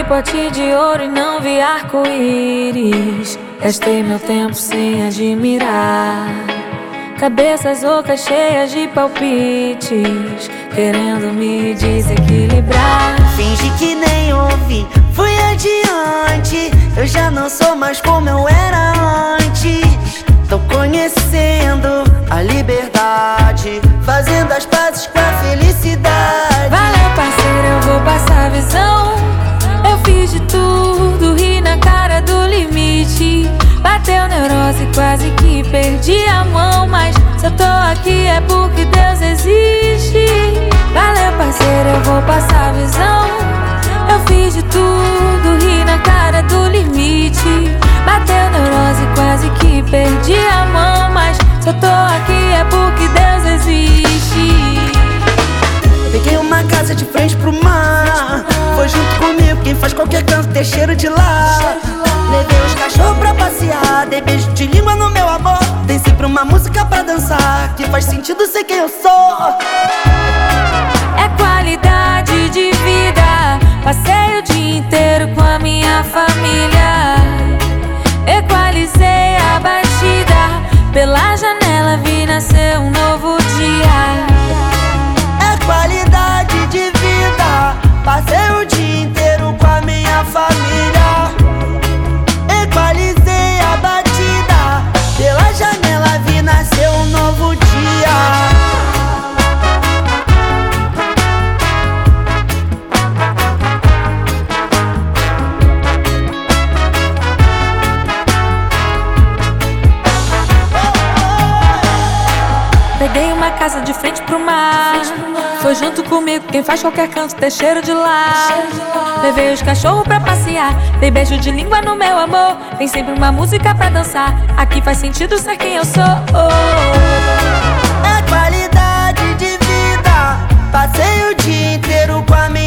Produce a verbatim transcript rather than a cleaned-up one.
vi pote de ouro e não vi arco-íris. Gastei meu tempo sem admirar cabeças ocas cheias de palpites, querendo me desequilibrar. Finge que nem ouvi, fui adiante. Eu já não sou mais como eu era antes. Tô conhecendo a liberdade, fazendo as pazes com a felicidade. Valeu, parceiro, eu vou passar a visão. Eu fiz de tudo, ri na cara do limite. Bateu neurose, quase que perdi a mão. Mas se eu tô aqui é porque Deus existe. Valeu, parceiro, eu vou passar a visão. Eu fiz de tudo, ri na cara do limite. Bateu neurose, quase que perdi a mão. Mas se eu tô aqui é porque Deus existe. Peguei uma casa de frente pro mar. Foi junto comigo quem faz qualquer canto ter cheiro de lá. Levei os cachorros pra passear, dei beijo de língua no meu amor. Tem sempre uma música pra dançar, que faz sentido ser quem eu sou. É qualidade de vida. Passei o dia inteiro com a minha família. Equalizei a batida, pela janela vi nascer um novo dia. É qualidade de vida. Passei o dia inteiro com a minha família. Equalizei a batida, pela janela vi nascer um novo dia. Peguei uma casa de frente pro mar. Foi junto comigo quem faz qualquer canto ter cheiro de lá. Levei os cachorros pra passear, dei beijo de língua no meu amor. Tem sempre uma música pra dançar, aqui faz sentido ser quem eu sou. É qualidade de vida. Passei o dia inteiro com a minha